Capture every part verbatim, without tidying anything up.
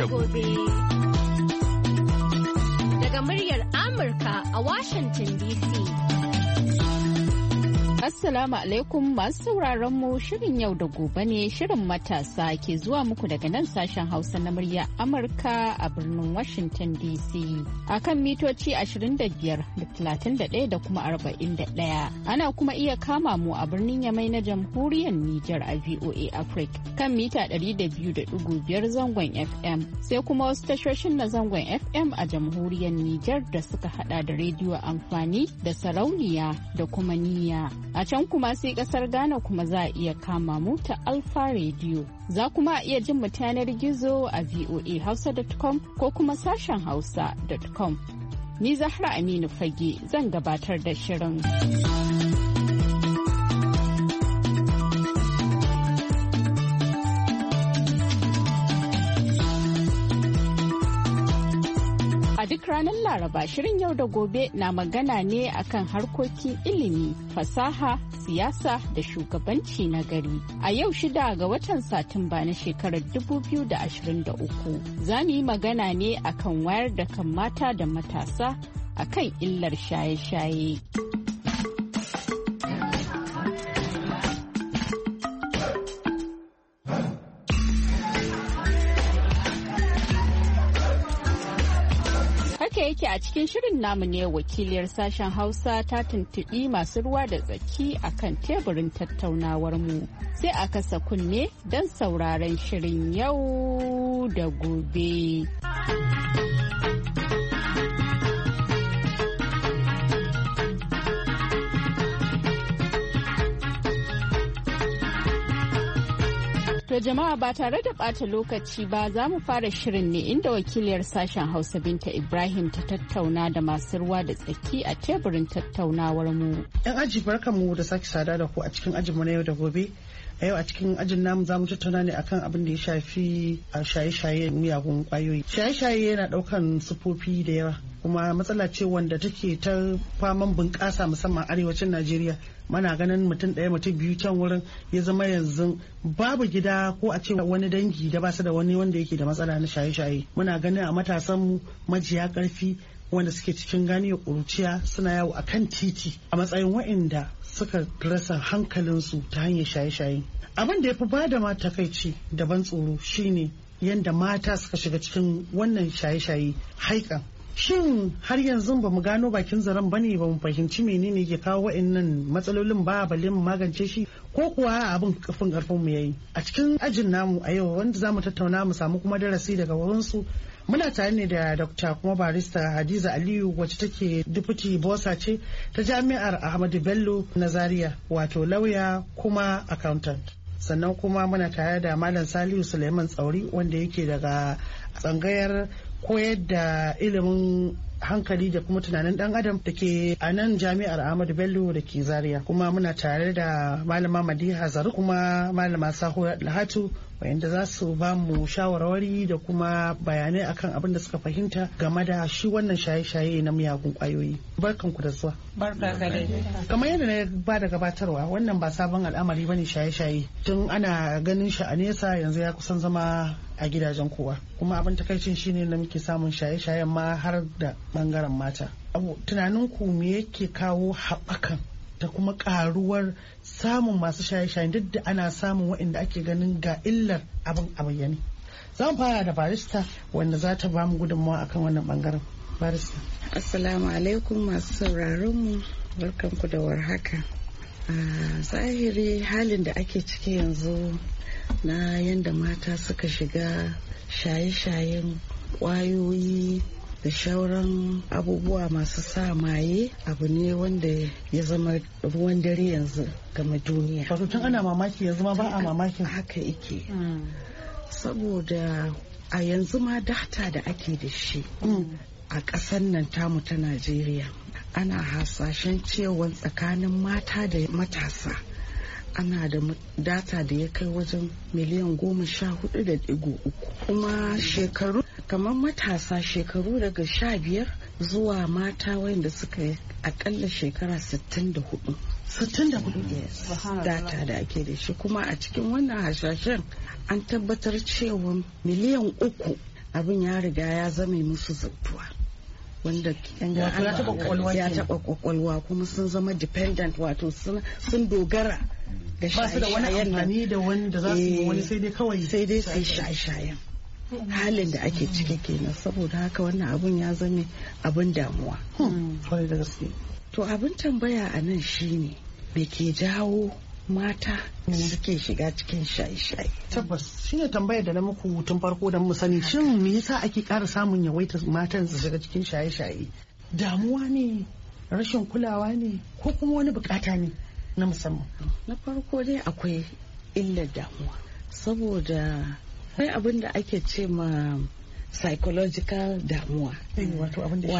gobe. Daga muryar Amurka a Washington D C. Assalamu alaikum masu sauraron mu shirin yau da gobe ne shirin matasa ke zuwa muku daga nan sashen Hausa na murya Amurka a birnin Washington D C. A kan mitoci ashirin da biyar da talatin da ɗaya da kuma arba'in da ɗaya. Ana kuma iya kama mu a birnin Yamai na jamhuriyar Nijar a V O A Africa kan mita ɗari da biyu da ɗigo biyar zangon F M. Sai kuma wasu tashoshin na zangon F M a jamhuriyar Nijar da suka hada da rediyo amfani da sarauniya da kuma niyya. A can kuma sai kasar Ghana kuma za a iya kama mu ta Alpha Radio. Za kuma a iya jin mu ta yanar gizo a v o a hausa dot com ko kuma sashen hausa dot com. Ni Zahra Aminu Fage zan gabatar da shirin. A duk ranar Laraba shirin yau da gobe na magana ne akan harkokin ilimi, fasaha, siyasa da shugabanci na gari. A yau shida ga watan Satumba na shekarar dubu biyu da ashirin da uku za mu yi magana ne akan wayar da kan mata da matasa akan illar shaye-shaye. yake a cikin shirin namu ne wakiliyar sashen Hausa ta tuntuɓi masu ruwa da tsaki akan teburin tattaunawar mu sai a kasa kunne don sauraron shirin yau da gobe. To jama'a ba tare da ɓata lokaci ba za mu fara shirin ne inda wakiliyar sashen Hausa Binta Ibrahim ta tattauna da masu ruwa da tsaki a teburin tattaunawar mu. Yan aji barkanmu da sake sada da ku a cikin ajinmu na yau da gobe. A yau a cikin ajin namu za mu tattauna ne akan abin da ya shafi a shaye-shaye miyagun kwayoyi. Shaye-shaye yana ɗaukan sufofi da yawa kuma matsala ce wanda take ta faman bunƙasa musamman arewacin Najeriya. Mana ganin mutum ɗaya mutum biyu can wurin ya zama yanzu babu gida ko a ce wani dangi da ba su da wani wanda yake da matsala na shaye-shaye. Muna ganin a matasanmu majiya ƙarfi wanda suke cikin ganiyar ƙuruciya suna yawo a kan titi a matsayin waɗanda suka rasa hankalinsu ta hanyar shaye-shaye. Abin da ya fi bada ma takaici da ban tsoro shine yadda mata suka shiga cikin wannan shaye-shaye haikan. Shin har yanzu ba mu gano bakin zaren bane ba mu fahimci menene ke kawo wa'annan matsalolin ba balle mu magance shi ko kuwa abin kafin karfin mu yayi. A cikin ajin namu a yau wanda zamu tattauna mu samu kuma darasi daga wurin su muna tare ne da Dr. kuma barista Hadiza Aliyu wacce take deputy bossa ce ta Jami'ar Ahmadu Bello na Zaria wato lauya kuma accountant. Sannan kuma muna tare da Malam Salihu Suleiman Tsauri wanda yake daga tsangayar koyar da ilimin hankali da kuma tunanin dan adam da ke a nan Jami'ar Ahmadu Bello da ke Zaria. Kuma muna tare da Malama Madiha Zaru kuma Malama Sahura Lahatu wayanda za su ba mu shawarwari da kuma bayanai akan abin da suka fahimta game da shi wannan shaye-shaye na miyagun kwayoyi. Barkanku da zuwa. Barka gare. Kamar yadda na ba da gabatarwa wannan ba sabon al'amari bane shaye-shaye. Tun ana ganin shi a nesa yanzu ya kusan zama a gidajen kowa. Kuma abin takaicin shine da muke samun shaye-shayen ma har da bangaren mata. Abu tunanin ku me yake kawo haɓakan da kuma karuwar samun masu shaye-shaye duk da ana samun waɗanda ake ganin ga illar abin a bayyane. Zan fara da barista wanda za ta ba mu gudunmawa akan wannan bangaren. Barista. Assalamu alaikum masu sauraron mu, barkanku da warhaka. A zahiri halin da ake ciki yanzu na yanda mata suka shiga shaye-shayen kwayoyi da shauran abubuwa masu sa maye abu ne wanda ya zama ruwan dare yanzu game duniya. Wato tun ana mamaki yanzu ma ba a mamakin haka yake. Saboda a yanzu ma data da ake da shi a ƙasar nan tamu ta Najeriya ana hasashen cewa tsakanin mata da matasa ana da data da ya kai wajen miliyan goma sha hudu da digo uku kuma shekaru kamar matasa shekaru daga sha biyar zuwa mata wayanda suka yi akalla shekara sittin da hudu sittin da hudu yes data da ake da shi kuma a cikin wannan hasashen an tabbatar cewa miliyan uku abin ya riga ya zame musu zantuwa wanda ya taɓa kwakwalwa kuma sun zama dependent wato sun dogara da shaye-shayen. Ba su da wani amfani da wanda za su yi wani sai dai kawai sai dai sai shaye-shayen. Halin da ake ciki kenan saboda haka wannan abun ya zame abin damuwa. To abin tambaya a nan shine me ke jawo mata suke shiga cikin shaye-shaye. Tabbas shine tambayar da na muku tun farko da mu sani, shin me yasa ake ƙara samun yawaitar matan su shiga cikin shaye-shaye? Damuwa ne, rashin kulawa ne, ko kuma wani bukata ne na musamman? Na farko dai akwai illar damuwa saboda akwai abin da ake ce ma psychological damuwa, wato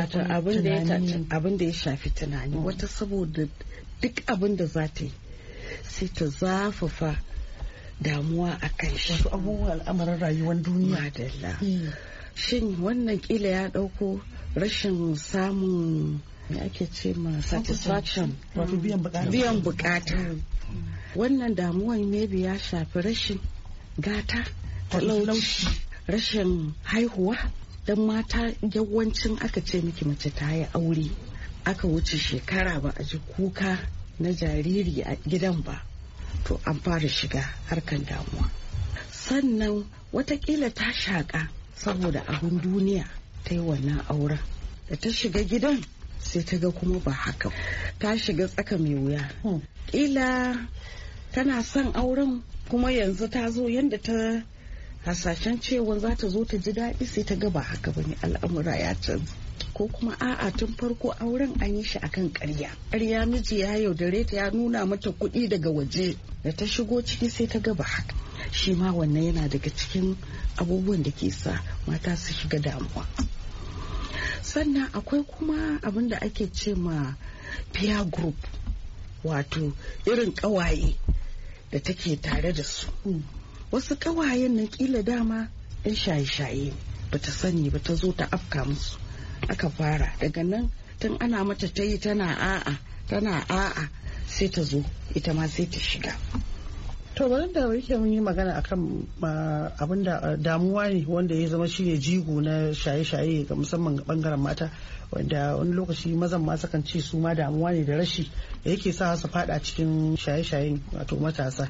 abin da ya shafi tunani. Wata saboda duk abin da za ta yi sai ta zafafa damuwa a kan shi, wato abubuwan al'amarin rayuwar duniya. Madalla. Shin wannan kila ya dauko rashin samun me ake ce ma satisfaction, wato biyan bukata. Biyan bukata. Wannan damuwan maybe ya shafi rashin gata, talauci, rashin haihuwa. Dan mata yawancin aka ce miki mace ta yi aure aka wuce shekara ba a ji kuka na jariri a gidan ba, to an fara shiga harkan damuwa. Sannan watakila ta shaƙa saboda abin duniya ta yi wannan auren, da ta shiga gidan sai ta ga kuma ba haka, ta shiga tsaka mai wuya. Ƙila tana son auren kuma yanzu ta zo yadda ta hasashen cewa za ta zo ta ji daɗi sai ta ga ba haka bane, al'amura ya canza. Ko kuma a'a tun farko auren an yi shi akan ƙarya ƙarya miji ya yaudare ta ya nuna mata kuɗi daga waje, da ta shigo ciki sai ta ga ba haka. Shi ma wannan yana daga cikin abubuwan da ke sa mata su shiga damuwa. Sannan akwai kuma abin da ake ce ma peer group, wato irin ƙawaye da take tare da su. Wasu ƙawayen na kila dama ɗan shaye-shaye ba ta sani ba, ta zo ta afka musu, aka fara daga nan tun ana mata ta yi tana a'a tana a'a sai ta zo ita ma sai ta shiga. To bari da yake mun yi magana akan abin da damuwa ne wanda ya zama shine jigo na shaye-shaye ga musamman ga bangaren mata, wanda wani lokaci mazan ma sukan ce su ma damuwa ne da rashi da yake sa su fada cikin shaye-shayen wato matasa.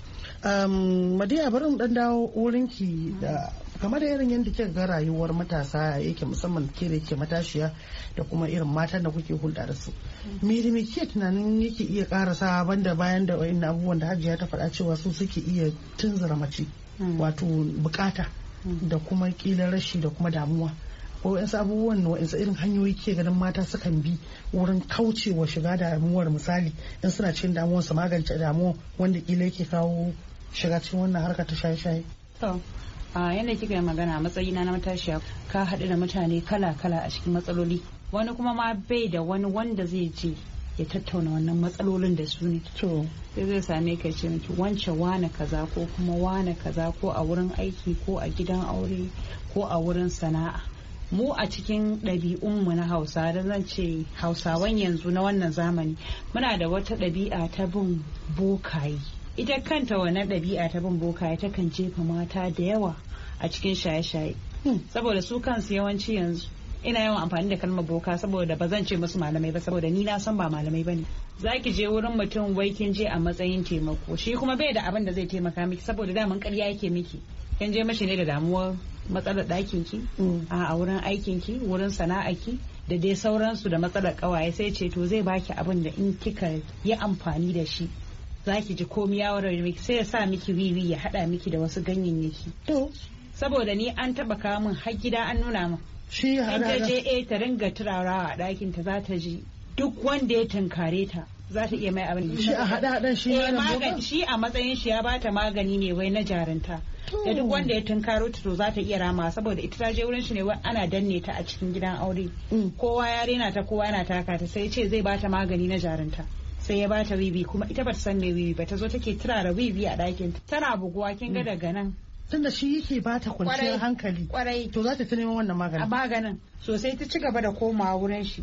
Um, Madiya bari mu dan dawo wurinki da game da irin yadda kika ga rayuwar matasa yake musamman ke da yake matashiya da kuma irin matan da kuke hulɗa da su. Me da me ke tunanin yake iya karasa banda bayan da wayannan abubuwan da Hajiya ta faɗa cewa su suke iya tunzura mace, wato bukata da kuma kila rashi da kuma damuwa. Ko wayansu abubuwan wayansu irin hanyoyi ke ganin mata sukan bi wurin kaucewa shiga damuwar, misali in suna cikin damuwar su magance damuwa wanda kila yake kawo shiga cikin wannan harka ta shaye-shaye. To a yadda kika yi magana a matsayina na matashiya, ka haɗu da mutane kala-kala a cikin matsaloli, wani kuma ma bai da wani wanda zai je ya tattauna wannan matsalolin da su ne. To sai zai same ka ce miki wance wane kaza ko kuma wane kaza, ko a wurin aiki ko a gidan aure ko a wurin sana'a. Mu a cikin ɗabi'unmu na Hausa, da zan ce Hausawan yanzu na wannan zamani, muna da wata ɗabi'a ta bin bokaye. Ita kanta wannan ɗabi'a ta bin bokaye ta kan jefa mata da yawa a cikin shaye-shaye. Saboda su kansu yawanci yanzu, ina yawan amfani da kalmar boka saboda ba zan ce musu malamai ba, saboda ni na san ba malamai ba ne. Za ki je wurin mutum wai kin je a matsayin taimako, shi kuma bai da abin da zai taimaka miki saboda daman ƙarya yake miki. Kin je mashi ne da damuwar matsalar ɗakin ki, a wurin aikin ki, wurin sana'a ki, da dai sauransu, da matsalar ƙawaye, sai ce to zai baki abin da in kika yi amfani da shi za ki ji komi ya warware miki, sai ya sa miki wiwi ya haɗa miki da wasu ganyayyaki. To saboda ni an taɓa kawo min har gida an nuna min. Shi ya haɗa. In ta je eh ta ringa turarawa a ɗakin ta, za ta ji duk wanda ya tunkare ta za ta iya mai abin. Shi a haɗa haɗan shi ya magani, shi a matsayin shi ya bata magani ne wai na jarinta. Da duk wanda ya tunkaro ta to za ta iya rama, saboda ita ta je wurin shi ne wai ana danne ta a cikin gidan aure. Kowa ya rena ta, kowa yana taka ta, sai ce zai bata magani na jarinta. Sai ya bata wiwi, kuma ita bata san me wiwi ba, ta zo take turara wiwi a ɗakin tana buguwa, kin ga daga nan. Tunda shi yake bata kwanciyar hankali. Kwarai. To za ta ta neman wannan maganin. A maganin. So sai ta ci gaba da komawa wurin shi.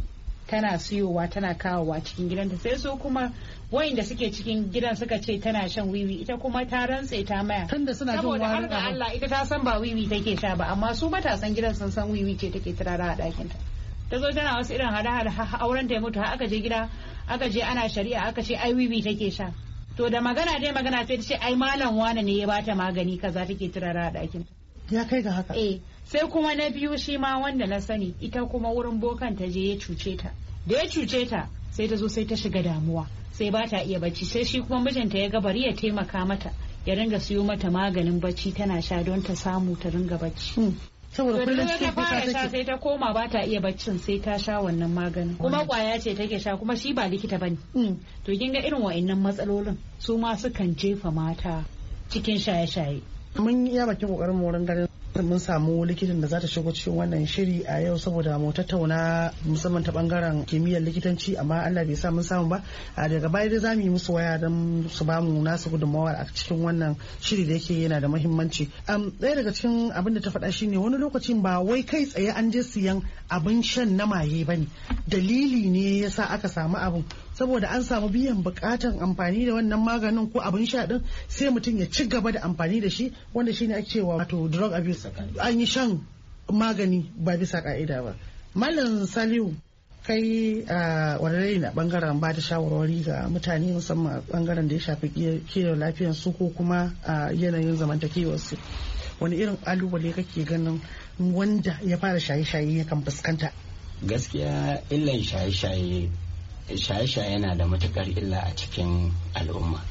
tana siyowa tana kawowa cikin gidanta. Sai su kuma wayanda suke cikin gidan suka ce tana shan wiwi, ita kuma ta rantse ta maya tunda suna jin saboda har wani ga abu. Allah ita ta san ba wiwi take sha ba, amma su matasan gidan sun san wiwi ce take turara a ɗakin ta. Ta zo tana wasu irin hada-hada auren ta ya mutu har aka je gida aka je ana shari'a aka ce ai wiwi take sha. To da magana dai magana sai ta ce ai malam wane ne ya bata magani kaza take turara a ɗakin ta. Ya kai ga haka. Eh sai kuma na biyu shi ma wanda na sani ita kuma wurin bokan ta je ya cuce ta. Da ya cuce ta sai ta zo sai ta shiga damuwa sai ba ta iya bacci, sai shi kuma mijinta ya ga bari ya taimaka mata ya ringa siyo mata maganin bacci tana sha don ta samu ta ringa bacci. Saboda kullum ta cikin fara kuka sha take. sai ta koma ba ta iya baccin sai ta sha wannan maganin kuma kwaya ce take sha kuma shi ba likita bane. To kin ga irin wa'annan matsalolin su ma sukan jefa mata cikin shaye-shaye. Mun yi iya bakin kokarin mu wurin ganin mun samu likitan da za ta shigo cikin wannan shiri a yau saboda mu tattauna musamman ta bangaren kimiyyar likitanci, amma Allah bai sa mun samu ba. A daga baya dai zamu yi musu waya don su ba mu nasu gudunmawa a cikin wannan shiri da yake yana da muhimmanci. Um, ɗaya daga cikin abin da ta faɗa shine wani lokacin ba wai kai tsaye an je siyan abin shan na maye bane, dalili ne yasa aka samu abin, saboda an samu biyan bukatan amfani da wannan maganin ko abin sha din sai mutum ya ci gaba da amfani da shi, wanda shine ake cewa wato drug abuse. An yi shan magani ba bisa ka'ida ba. Malam Salihu, kai a wadda na bangaren ba da shawarwari ga mutane musamman bangaren da ya shafi kiyaye lafiyar su ko kuma a yanayin zamantakewar su, wani irin kalubale kake ganin wanda ya fara shaye-shaye yakan fuskanta? Gaskiya illan shaye-shaye shaye-shaye yana da matukar illa a cikin al'umma.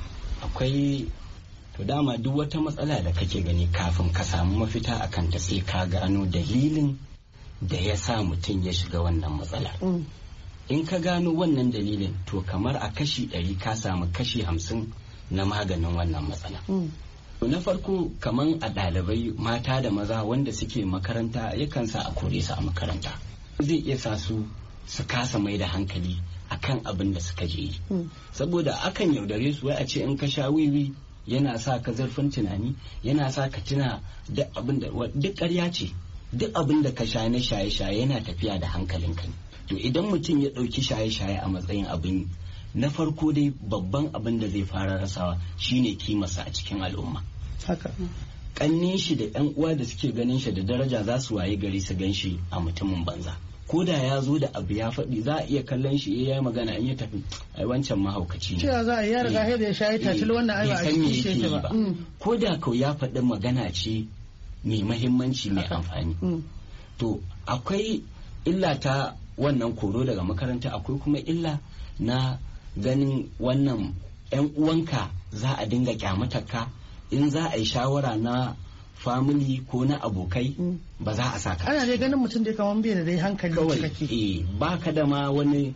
Akwai to dama duk wata matsala da kake gani kafin ka samu mafita a kanta sai ka gano dalilin da ya sa mutum ya shiga wannan matsala. Mm. In ka gano wannan dalilin to kamar a kashi ɗari ka samu kashi hamsin na maganin wannan matsala. Mm. Na farko kamar a ɗalibai mata da maza wanda suke makaranta yakan sa a kore su a makaranta. Zai iya sa su su kasa mai da hankali akan abin da suka je yi. Mm. Saboda akan yaudare su wai a ce in ka sha wiwi yana sa ka zarfin tunani, yana sa ka tuna duk abin da duk ƙarya ce, duk abin da ka sha na shaye-shaye yana tafiya da hankalinka. To idan mutum ya ɗauki shaye-shaye a matsayin abin, na farko dai babban abin da zai fara rasawa shine kimarsa a cikin al'umma. Haka. Ƙannin shi da ƴan uwa da suke ganin shi da daraja za su waye gari su gan shi a mutumin banza. Ko da ya zo da abu ya faɗi za a iya kallon shi ya yi magana in ya tafi ai wancan mahaukaci ne. Cewa za a yi ya riga da ya shayi tatil wannan ai ba a cikin shi ba. Ko da kau ya faɗi magana ce mai mahimmanci mai amfani. To akwai illa ta wannan koro daga makaranta, akwai kuma illa na ganin wannan yan uwanka za a dinga kyamatarka in za a yi shawara na family ko na abokai ba za a saka. Ana dai ganin mutum dai kaman bai da dai hankali kawai eh baka da ma wani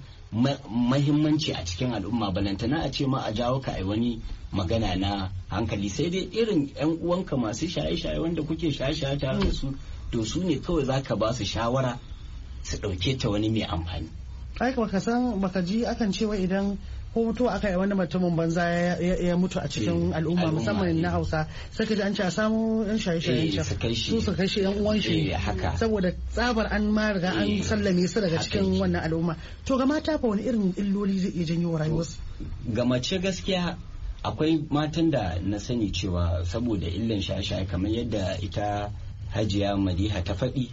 mahimmanci a cikin al'umma, balantana a ce ma a jawo ka ai wani magana na hankali, sai dai irin yan uwanka masu shaye-shaye wanda kuke shaye-shaye tare da su, to su ne kawai zaka ba su shawara su dauke ta wani mai amfani. Ai baka san baka ji akan cewa idan ko mutuwa aka yi wani mutumin banza ya mutu a cikin al'umma musamman na Hausa sai ka ji an ce a samu yan shaye-shayen su su kai shi yan uwan shi saboda tsabar an ma riga an sallame su daga cikin wannan al'umma. To ga mata fa wani irin illoli zai iya janyo rayuwarsu? Ga mace gaskiya akwai matan da na sani cewa saboda illan shaye-shaye kamar yadda ita Hajiya Madiha ta faɗi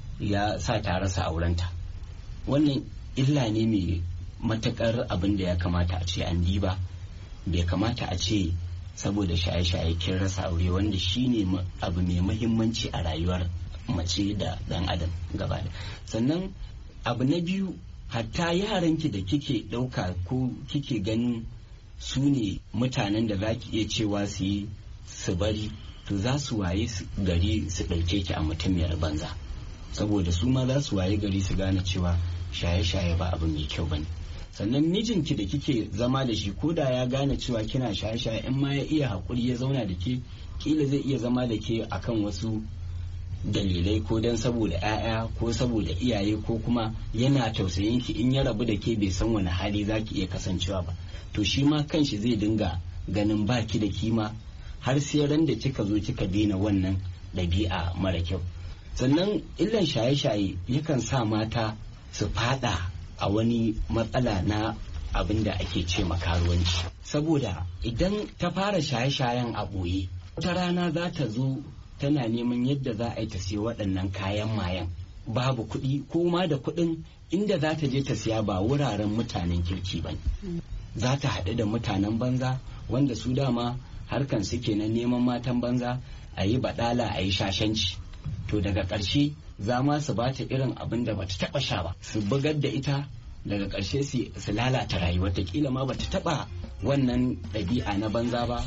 ya sa ta rasa aurenta. Wannan illa ne mai matakar abin da ya kamata a ce an diba, bai kamata a ce saboda shaye-shaye kin rasa aure wanda shine abu mai mahimmanci a rayuwar mace da dan adam gaba da. Sannan abu na biyu, hatta yaranki da kike ɗauka ko kike ganin su ne mutanen da za ki iya cewa su yi su bari, to za su waye gari su ɗauke ki a mutumiyar banza, saboda su ma za su waye gari su gane cewa shaye-shaye ba abu mai kyau bane. Sannan mijinki da kike zama da shi ko da ya gane cewa kina shaye-shaye, in ma ya iya haƙuri ya zauna da ke, kila zai iya zama da ke akan wasu dalilai, ko dan saboda 'ya'ya ko saboda iyaye, ko kuma yana tausayin ki in ya rabu da ke bai san wani hali zaki iya kasancewa ba, to shi ma kanshi zai dinga ganin baki da kima har sai ran da kika zo kika daina wannan ɗabi'a mara kyau. Sannan illan shaye-shaye yakan sa mata su fada a wani matsala na abin da ake ce makaruwanci. Saboda idan ta fara shaye-shayen a ɓoye, ta rana za ta zo tana neman yadda za a yi ta siya waɗannan kayan mayan. Babu kuɗi ko ma da kuɗin inda za ta je ta siya ba wuraren mutanen kirki ba ne. Za ta haɗu da mutanen banza wanda su dama harkan suke na neman matan banza a yi baɗala a yi shashanci. To daga ƙarshe za ma su ba ta irin abin da bata taɓa sha ba, su bugar da ita, daga ƙarshe su lalata rayuwa, ta kila ma bata taɓa wannan ɗabi'a na banza ba.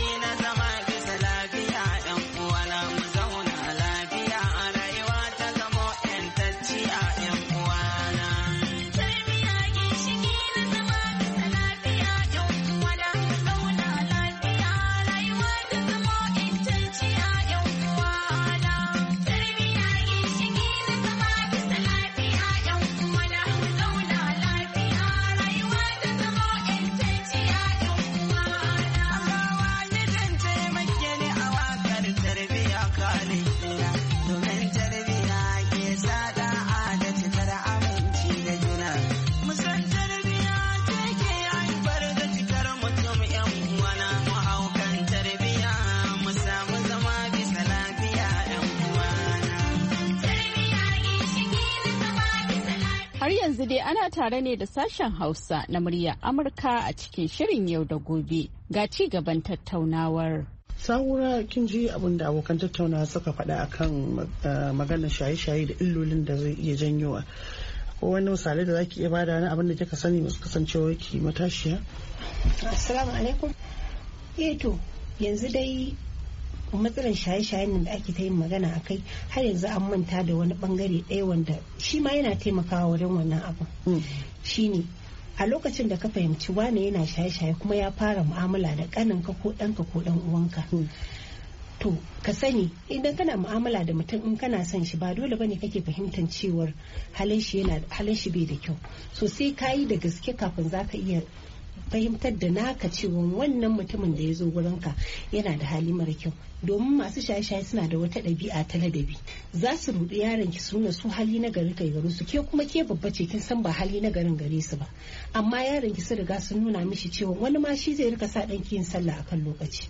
yanzu dai ana tare ne da sashen Hausa na murya Amurka a cikin shirin yau da gobe ga ci gaban tattaunawar. Sahura kin ji abin da abokan tattaunawa suka faɗa akan maganar shaye-shaye da illolin da zai iya janyowa. Ko wani misali da zaki iya bada na abin da kika sani masu kasancewa ki matashiya? Assalamu alaikum. Eh to yanzu dai matsalar shaye-shayen nan da ake ta yin magana a kai har yanzu an manta da wani bangare ɗaya wanda shi ma yana taimakawa wajen wannan abin. Shine a lokacin da ka fahimci wane yana shaye-shaye kuma ya fara mu'amala da ƙaninka ko ɗanka ko ɗan uwanka. To ka sani idan kana mu'amala da mutum in kana son shi ba dole bane kake fahimtar cewar halin shi yana halin shi bai da kyau. So sai kayi da gaske kafin zaka iya fahimtar da naka cewa wannan mutumin da ya zo wurinka yana da hali mara kyau. Domin masu shaye-shaye suna da wata ɗabi'a ta ladabi, za su ruɗi yaron ki suna su hali na gari kai garu su, ke kuma ke babba ce kin san ba hali na garin gare su ba, amma yaron ki su riga sun nuna mishi cewa wani ma shi zai rika sa ɗanki yin sallah akan lokaci.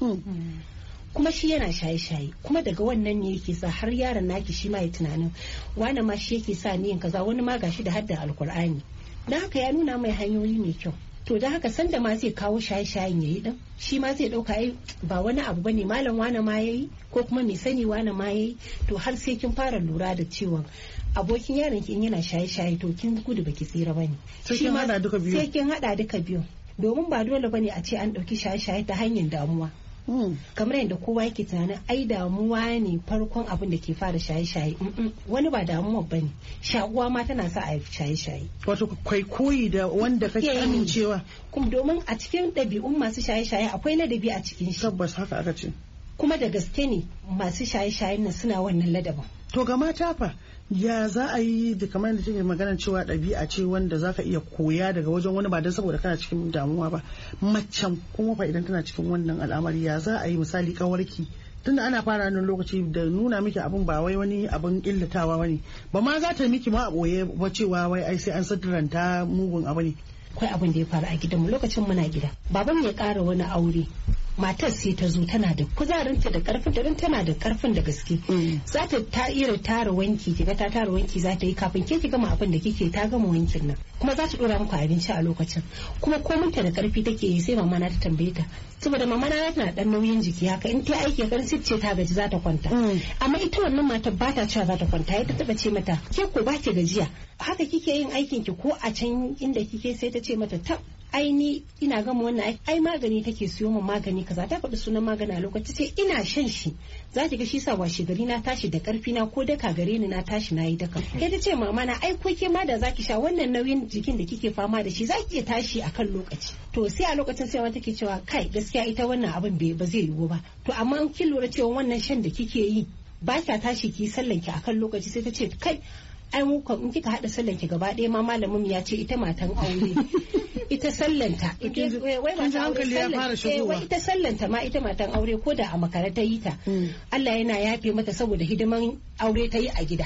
Kuma shi yana shaye-shaye, kuma daga wannan ne yake sa har yaron naki shi ma ya tunanin wani ma shi yake sa ni yin kaza, wani ma gashi da hadda alkur'ani. Dan haka ya nuna mai hanyoyi mai kyau. To da haka sanda ma zai kawo shaye-shayen yayi din, shi ma zai dauka ai ba wani abu bane malam wani ma yayi ko kuma mai sani wani ma yayi. To har sai kin fara lura da cewa abokin yaron ki in yana shaye-shaye to kin gudu baki tsira bane. Shi ma sai kin hada duka biyu. Domin ba dole bane a ce an dauki shaye-shaye ta hanyar damuwa. Kamar yadda kowa yake tunanin ai damuwa ne farkon abin da ke fara shaye-shaye. Wani ba damuwa bane, shakuwa ma tana sa a yi shaye-shaye. Wato kai koyi da wanda kake amincewa. Kuma domin a cikin ɗabi'un masu shaye-shaye akwai ladabi a cikin shi. Tabbas haka aka ce. Kuma da gaske ne masu shaye-shayen nan suna wannan ladabin. To ga mata fa ya za a yi da kamar da take magana cewa ɗabi'a ce wanda za ka iya koya daga wajen wani ba don saboda kana cikin damuwa ba, macen kuma fa idan tana cikin wannan al'amari ya za a yi misali kawarki tunda ana fara nan lokaci da nuna miki abin ba wai wani abin illatawa bane ba ma za ta miki ma a boye ba cewa wai ai sai an sadaranta mugun abu ne. Akwai abin da ya faru a gidanmu lokacin muna gida, baban ya ƙara wani aure, matar sai ta zo tana da kuzarinta da karfin da tana da karfin da gaske. Za ta ta iya tara wanki, kiga ta tara wanki za ta yi kafin ke ki gama abin da kike ta gama wankin nan, kuma za ta dora muku abinci a lokacin, kuma kominta da karfi take yi. Sai mama na ta tambaye ta saboda mama na tana dan nauyin jiki haka in ta aiki kan ce ta gaji za ta kwanta, amma ita wannan matar ba ta cewa za ta kwanta, ita taba ce mata ke ko ba ki gajiya haka kike yin aikin ki ko a can inda kike, sai ta ce mata ta aini ina gama wannan ai magani take siyo min magani kaza, ta faɗi sunan magani a lokaci sai ina shan shi, za ki ga shi sa washe gari na tashi da karfi na ko daka gare ni na tashi na yi daka. Sai ta ce mama na ai ko ke ma da zaki sha wannan nauyin jikin da kike fama da shi zaki iya tashi akan lokaci. To sai a lokacin sai wata take cewa kai gaskiya ita wannan abin ba zai yiwu ba. To amma in kin lura cewa wannan shan da kike yi ba kya tashi ki sallan ki akan lokaci, sai ta ce kai ai mu in kika hada sallan ki gaba ɗaya ma malamin ya ce ita matan aure ita sallanta wai matan aure wai ita sallanta ma ita matan aure ko da a makara ta yi ta Allah yana yafe mata saboda hidiman aure ta yi a gida.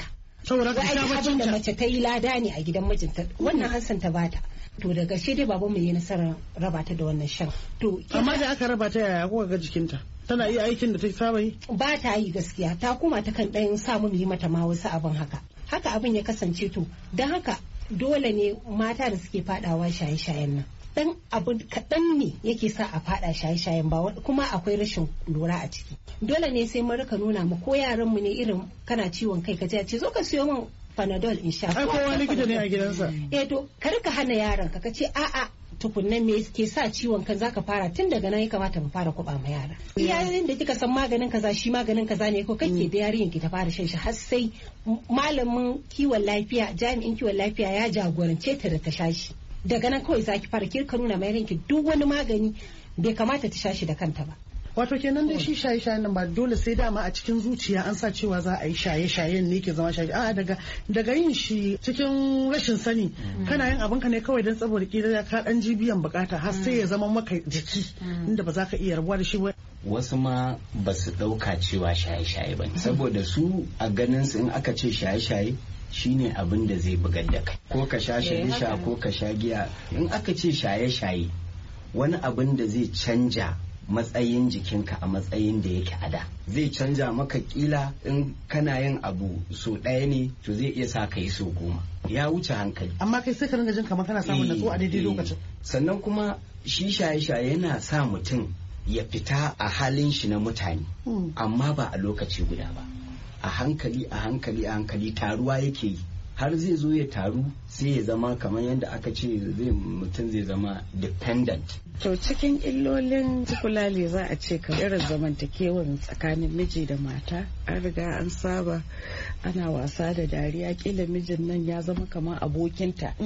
saboda abin da mace ta yi lada ne a gidan mijinta wannan Hassan ta bata to daga shi dai baban mu yi nasarar raba ta da wannan shan to amma da aka raba ta yaya kuka ga jikinta tana iya aikin da ta saba yi ba ta yi gaskiya ta kuma ta kan ɗayan samu mu yi mata ma wasu abin haka haka abin ya kasance to don haka dole ne mata da suke fadawa shaye-shayen nan dan abu kaɗan ne yake sa a fada shaye-shayen ba kuma akwai rashin lura a ciki dole ne sai mun rika nuna mu ko yaran mu ne irin kana ciwon kai ka ce zo ka siyo min panadol in sha ai kowa likita ne a gidansa eh to kar ka hana yaron ka kace a'a tukunnan me ke sa ciwon kan zaka fara tun daga nan ya kamata mu fara kuba ma yara iyayen da kika san maganin kaza shi maganin kaza ne ko kake da yarin ki ta fara shan shi har sai malamin kiwon lafiya jami'in kiwon lafiya ya jagorance ta da ta sha shi daga nan kawai zaki fara kirka nuna mai ranki duk wani magani bai kamata ta sha shi da kanta ba wato kenan dai shi shaye-shayen nan ba dole sai dama a cikin zuciya an sa cewa za a yi shaye-shayen ne ke zama shaye a daga daga yin shi cikin rashin sani kana yin abinka ne kawai don saboda kila ka dan ji biyan bukata har sai ya zama maka jiki inda ba za ka iya rabuwa da shi ba wasu ma ba su dauka cewa shaye-shaye ba saboda su a ganin su in aka ce shaye-shaye shine abin da zai bugar da kai ko ka sha shisha ko ka sha giya in aka ce shaye-shaye wani abin da zai canja matsayin jikinka a matsayin da yake a da zai canja maka kila in kana yin abu so ɗaya ne to zai iya sa ka yi so goma ya wuce hankali amma kai sai ka ringa jin kamar kana samun natsuwa a daidai lokacin sannan kuma shi shaye-shaye yana sa mutum ya fita a halin shi na mutane amma ba a lokaci guda ba a hankali a hankali a hankali taruwa yake yi har zai zo ya taru sai ya zama kamar yadda aka ce zai mutum zai zama dependent. To cikin illolin tukulali za a ce kamar irin zamantakewar tsakanin miji da mata an riga an saba ana wasa da dariya kila mijin nan ya zama kamar abokinta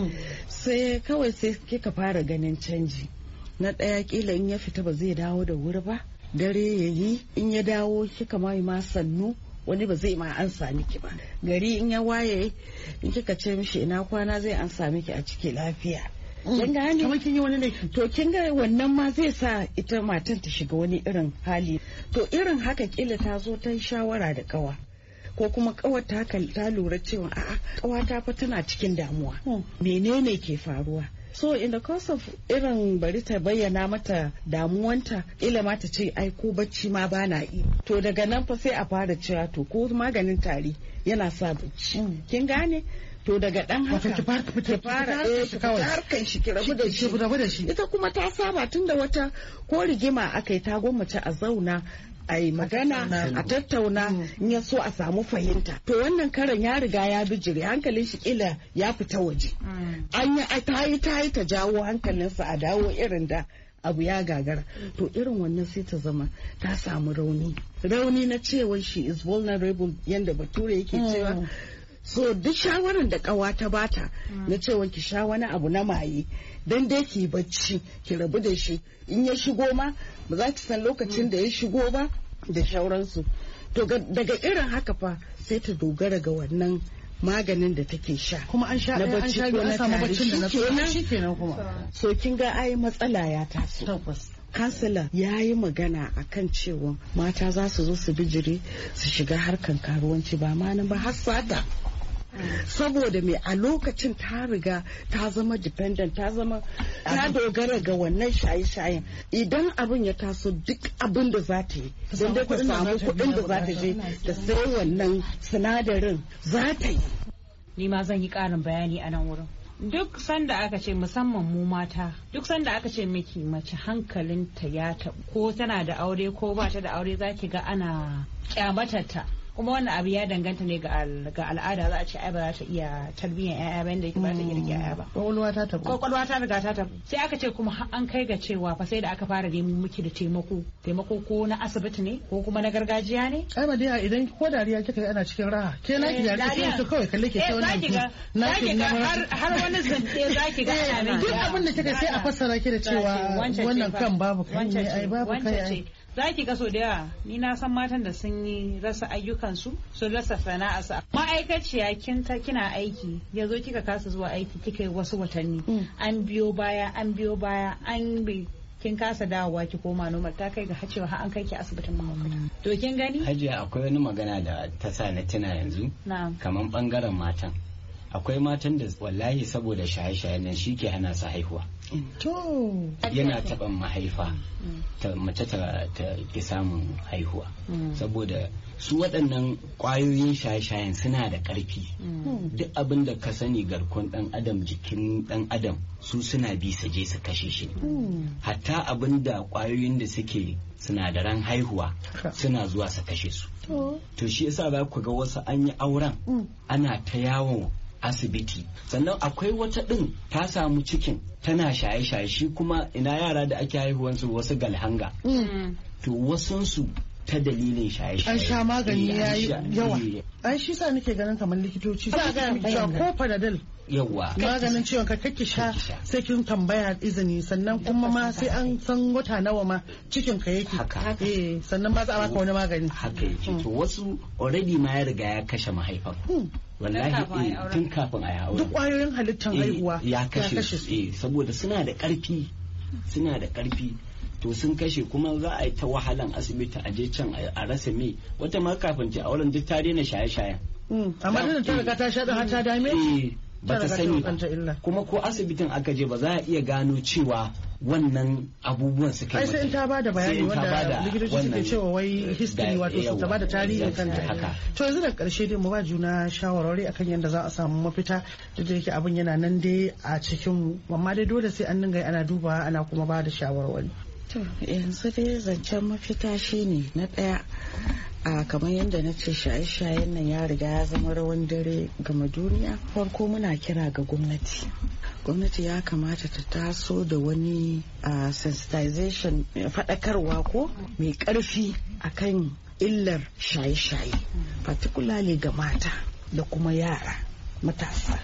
sai kawai sai kika fara ganin canji na ɗaya kila in ya fita ba zai dawo da wuri ba dare ya yi in ya dawo kika mai ma sannu wani ba zai ma an sami ki ba gari in ya waye in kika ce mishi ina kwana zai an sami ki a ciki lafiya kin ga ne kamar kin yi wani laifi to kin ga wannan ma zai sa ita matan ta shiga wani irin hali to irin haka kila ta zo ta yi shawara da kawa ko kuma kawar ta ta lura cewa a'a kawa ta fa tana cikin damuwa menene ke faruwa so in the course of irin bari ta bayyana mata damuwanta ila ma ta ce ai ko bacci ma ba na yi to daga nan fa sai a fara cewa to ko maganin tari yana sa bacci kin gane to daga dan haka ki fara ki fara eh kawai harkan shi ki rabu da shi rabu da shi ita kuma ta saba tunda wata ko rigima akai ta gwammace a zauna a yi magana a tattauna in ya so a samu fahimta to wannan karan ya riga ya bijire hankalin shi kila ya fita waje an yi ta yi ta yi ta jawo hankalinsa a dawo irin da abu ya gagara to irin wannan sai ta zama ta samu rauni rauni na cewa shi is vulnerable yanda bature yake cewa so duk shawarar da kawa ta bata na cewa ki sha wani abu na maye dan dai ki bacci ki rabu da shi in ya shigo ma ba za ki san lokacin da ya shigo ba da shauransu to daga irin haka fa sai ta dogara ga wannan maganin da take sha kuma an sha an sha an samu baccin da na shi kenan kuma so kin ga ai matsala ya taso tabbas kansila ya yi magana a kan cewa mata za su zo su bijire su shiga harkan karuwanci ba ma nan ba har sata saboda me a lokacin ta riga ta zama dependent ta zama ta dogara ga wannan shaye-shayen idan abin ya taso duk abin da za ta yi don da ta samu kuɗin da za ta je da sai wannan sinadarin za ta yi ni ma zan yi ƙarin bayani a nan wurin duk sanda aka ce musamman mu mata duk sanda aka ce miki mace hankalinta ya taɓu ko tana da aure ko ba ta da aure za ki ga ana kyamatarta kuma wannan abu ya danganta ne ga al'ada za a ce ai ba za ta iya tarbiyyar yaya ba yadda yake ba ta iya rike yaya ba kwakwalwa ta tabu kwakwalwa ta riga ta tabu sai aka ce kuma an kai ga cewa fa sai da aka fara neman miki da taimako taimako ko na asibiti ne ko kuma na gargajiya ne ai ba dai idan ko dariya kika yi ana cikin raha ke na ki dariya sai ki kawai kalle ke sai wannan na ki ga har wani zance zaki ga ana duk abin da kika sai a fassara ki da cewa wannan kan babu kai ne ai babu kai za ki kaso da yawa ni na san matan da sun yi rasa ayyukansu sun rasa sana'arsa ma'aikaciya kin ta kina aiki ya zo kika kasa zuwa aiki kika yi wasu watanni an biyo baya an biyo baya an bi kin kasa dawowa ki koma normal ta kai ga hacewa har an kai ki asibitin mahaukata. To kin gani? Hajiya akwai wani magana da ta sa na tuna yanzu. Kaman bangaren matan. Akwai matan da wallahi saboda shaye-shayen nan shi ke hana su haihuwa. To yana taɓa mahaifa ta mace ta ki samun haihuwa. Saboda su waɗannan ƙwayoyin shaye-shayen suna da ƙarfi. Duk abin da ka sani garkon ɗan adam jikin ɗan adam su suna bi su je su kashe shi. Hatta abin da ƙwayoyin da suke sinadaran haihuwa suna zuwa su kashe su. To shi yasa za ku ga wasu an yi auren ana ta yawon asibiti, sannan akwai wata ɗin ta samu cikin tana shaye-shaye, shi kuma ina yara da ake haihuwansu wasu galhanga. To wasansu ta dalilin shaye-shaye an sha magani ya yi yawa. An shi sa nake ganin kamar likitoci sa ga cewa ko panadol yawa maganin ciwon ka kake sha sai kin tambaya izini, sannan kuma ma sai an san wata nawa ma cikin ka yake haka eh sannan ba za a baka wani magani haka yake. To wasu already ma ya riga ya kashe mahaifan wallahi tun kafin a yawo duk kwayoyin halittar haihuwa ya kashe su eh saboda suna da karfi suna da karfi to sun kashe, kuma za a yi ta wahalan asibiti a je can a rasa me, wata ma kafin ta auren duk ta daina shaye-shayen amma da ta riga ta sha har ta dame ba ta sani ba, kuma ko asibitin aka je ba za a iya gano cewa wannan abubuwan su kai. Sai in ta bada bayani wanda likitoci suke cewa wai history wato su ta bada tarihin kanta. To yanzu da karshe dai mu ba juna shawarwari akan yadda za a samu mafita, da yake abin yana nan dai a cikin, amma dai dole sai an dinga ana duba ana kuma bada shawarwari. To yanzu dai zancen mafita shine na daya a kamar yadda na ce shaye-shayen nan ya riga ya zama rawan dare gama duniya. Farko muna kira ga gwamnati gwamnati ya kamata ta taso da wani uh, sensitization faɗakarwa ko mai ƙarfi akan illar shaye-shaye particularly ga mata da kuma yara matasa.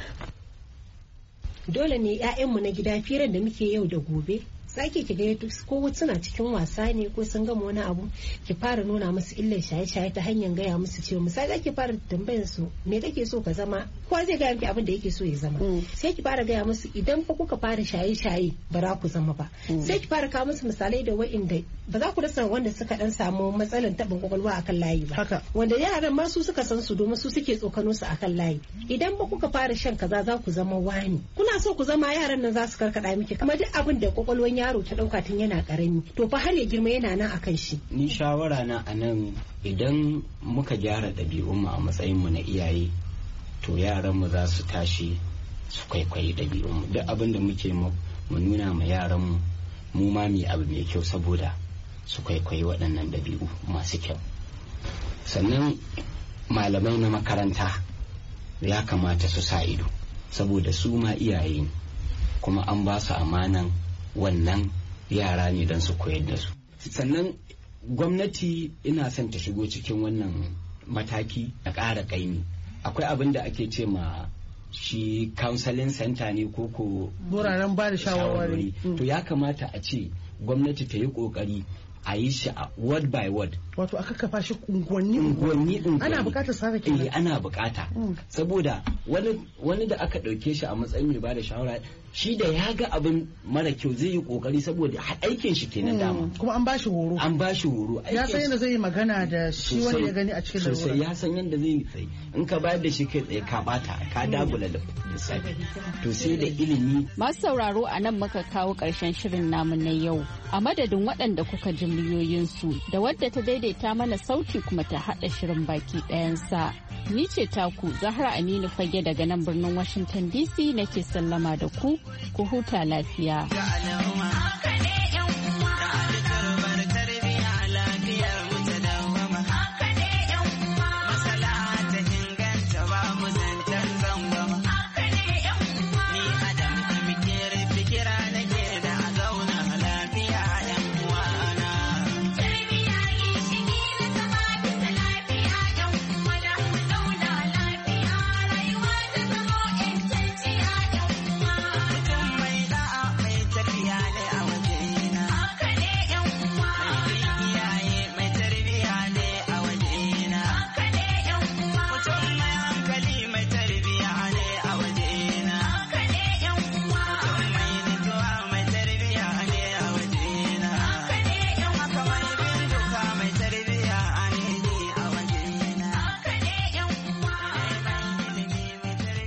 Dole ne 'ya'yanmu na gida firar da muke yau da gobe sake ki ga ko suna cikin wasa ne ko sun gama wani abu, ki fara nuna musu illar shaye-shaye ta hanyar gaya musu cewa misali ake fara tambayar su me kake so ka zama, kowa zai gaya miki abin da yake so ya zama. Sai ki fara gaya musu idan fa kuka fara shaye-shaye ba za ku zama ba. Sai ki fara kawo musu misalai da wa'inda ba za ku rasa wanda suka dan samu matsalan tabin kwakwalwa akan layi ba, wanda yaran ma su suka san su domin su suke tsokano su akan layi. Idan ba kuka fara shan kaza za ku zama wani, kuna so ku zama, yaran nan za su karkada miki kamar duk abin da kwakwalwan yaro ta dauka tun yana karami to fa har ya girma yana nan akan shi. Ni shawara na anan, idan muka gyara ɗabi'un mu a matsayin mu na iyaye to yaran mu za su tashi su kwaikwayi ɗabi'un mu. Duk abin da muke mu nuna ma yaran mu mu ma mu abu mai kyau saboda su kwaikwayi waɗannan ɗabi'u masu kyau. Sannan malamai na makaranta ya kamata su sa ido saboda su ma iyaye ne kuma an ba su amanan wannan yara ne don su koyar da su. Sannan gwamnati ina son ta shigo cikin wannan mataki na ƙara ƙaimi. Akwai abin da ake ce ma shi counseling center ne ko ko wuraren ba da shawarwari. To ya kamata a ce gwamnati ta yi ƙoƙari a yi shi a word by word, wato aka kafa shi unguwanni unguwanni ana bukatar saka kenan. Eh ana bukata saboda wani wani da aka dauke shi a matsayin mai bada shawara, shi da ya ga abin mara kyau zai yi kokari saboda aikin shi kenan dama, kuma an bashi horo an bashi horo ya san yadda zai yi magana da shi wanda ya gani a cikin lalura sosai, ya san yadda zai yi. In ka bayar da shi kai tsaye ka bata ka dagula da lissafi, to sai da ilimi. Masu sauraro a nan muka kawo karshen shirin namu na yau, a madadin waɗanda kuka ji miliyoyinsu da wadda ta daidaita mana sauti kuma ta haɗa shirin baki ɗayansa. Ni ce taku Zahra Aminu Fage daga nan birnin Washington D C nake sallama da ku, ku huta lafiya.